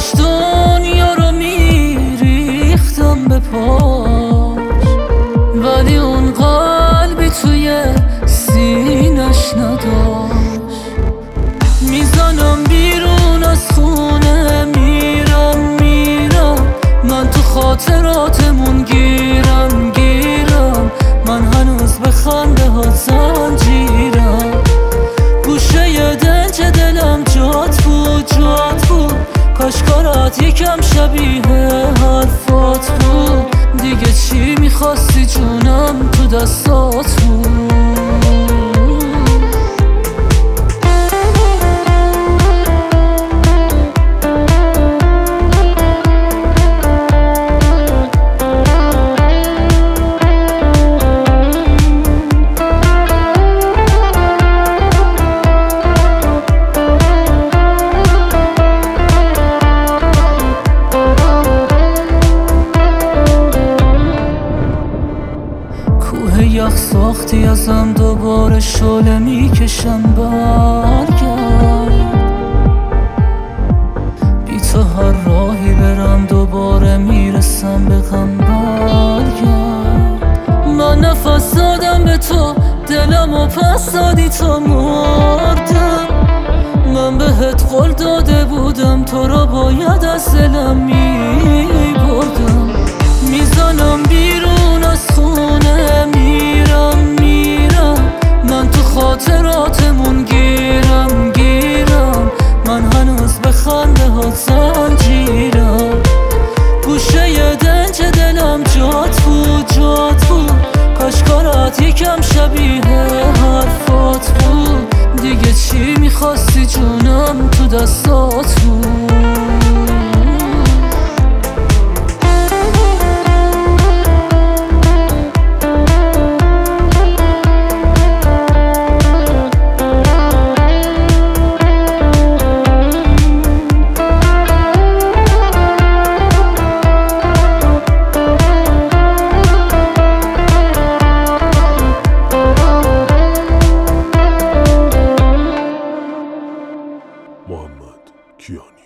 کاش دنیا رو میریختم به پاش، ولی اون قلبی توی سینش نداشت. میزنم بیرون از خونه، میرم من تو خاطراتمون گیرم من هنوز به خنده ها زنجیرم. گوشه دنج دلم جات بود کاش کارات یکم شبیه حرفات بود. دیگه چی میخواستی جونم تو دستات بود. یخ ساختی ازم دوباره شعله میکشم برگرد. بی تو هر راهی برم دوباره میرسم به غم برگرد. من نفس دادم به تو دلم و پس دادی تا مردم. من بهت قول داده بودم تو را باید از دلم میبردم. میزنم بیرون از خونه، میرم من تو خاطراتمون گیرم من هنوز به خنده ها زنجیرم. گوشه دنج دلم جات بود کاش کارات یکم شبیه حرفات بود. دیگه چی میخواستی جونم تو دستات بود. محمد کیانی.